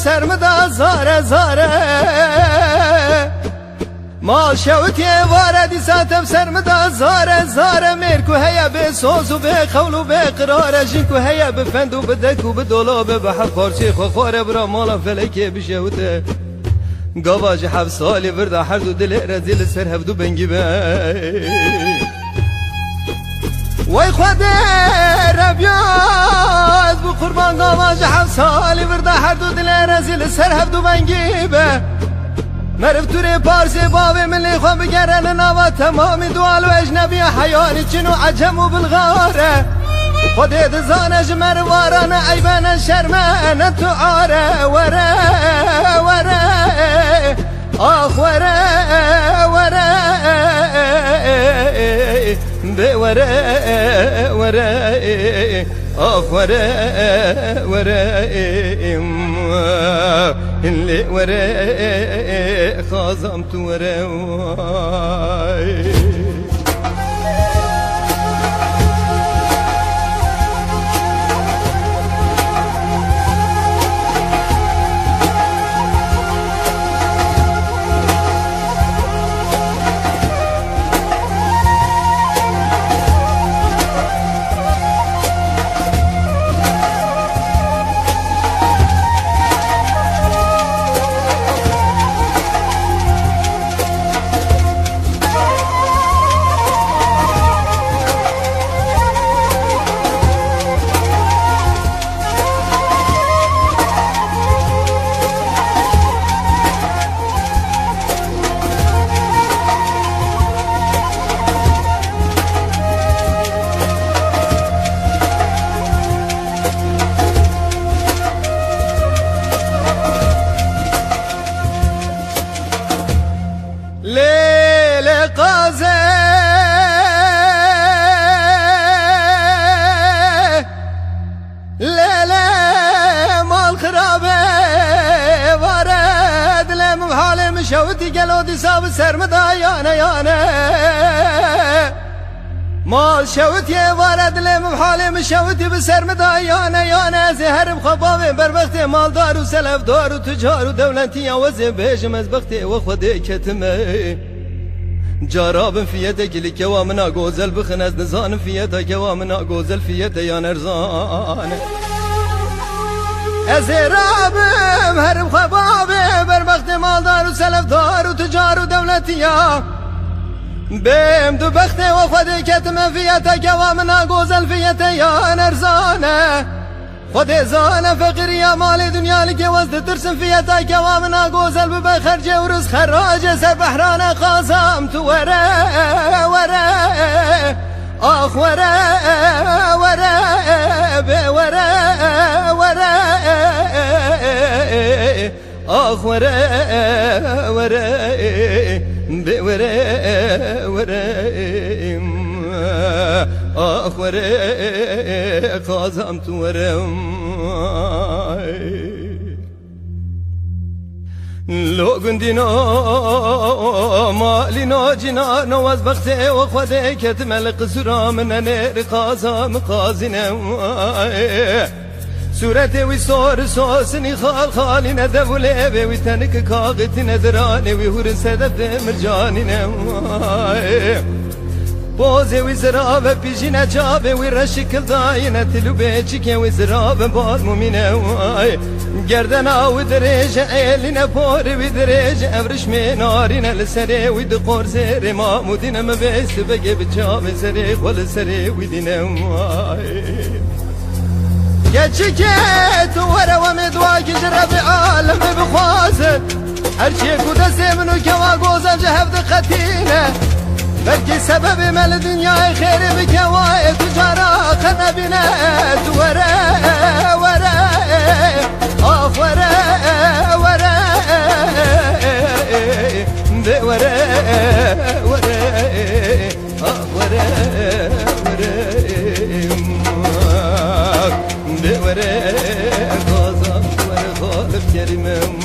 سرمدا زاره زاره مال شوتی واردی ساتم سرمدا زاره زاره میرکو هیا به سوز و به قول و به قرار جنکو هیا به فند و به دک و به دولاب به حق پارچه خواره برا مالا فلکه بشوته گاواج 7 سالی ورده هر دو دل رزیل سر هفدو بنگی به وای خود ربیاز بو قربان گاواج 7 سالی ورده هر دو دل رزیل سر هفدو بنگی به مرفتور پارسی باوی ملی خواه بگرن نوا تمامی دوال و اجنبی حیانی چنو عجم و بلغاره خودت زانج مرواران عیبان شرمان تو عاره وره وره آخ وره وره به وره وره آخ وره وره اللي وره خازمت وره ليلة قازة ليلة مال خرابة وارد لم بحالي مشوتي قلودي ساب سرمدا يانا يانا مال شوتي وارد لم بحالي مشوتي بسرمدا يانا يانا زهر بخبابي بربختي مال دار وسلف دار وتجار ودولتي وزي بيجم ازبختي وخودي كتمي جاراب فيتك لك وامنا غوزل بخنز نزان فيتك وامنا غوزل فيت يا نرزان ازرابم هرب خبابي بربختي مال دار وسلف دار وتجار ودولتي بهم دو بخته و خود کتم فیتا کوامنا گوزل فیتا یا نرزانه خود زانه فقیر یا مال دنیا لکه وزد ترسم فیتا کوامنا گوزل ببخرج ورز خراج سر بحران قازم تو وره وره آخ وره وره به وره وره آخ وره وره بوره وره آخ وره قازمت وره لو قندنا مالنا جنان واز بخته وخوده كتمل قصرا من نير قازم قازنا صورت وی سور سوسنی خال خالی ندوله وی تنک کاغت ندرانه وی هور صدف مرجانی نمای بوزه وی زراب پیشی نجابه وی رشکل داینه تلو بیچکه وی زراب بار مومینه وای گردن آو درجه ایلینه پاره وی درجه افرش منارینه لسره وی دقور زیر مامودینه مبیست بگه بچام زره خول سره وی دینه وای گچی که تو وره و مدواکی جرب عالم بخوازه هرچی کده منو که و گوزم جهفت قطینه بلکه سبب مل دنیای خیر بکوای تجارا خنبینه تو وره وره آف وره وره به وره وره آف وره وره وره قازم وره خالف كريمه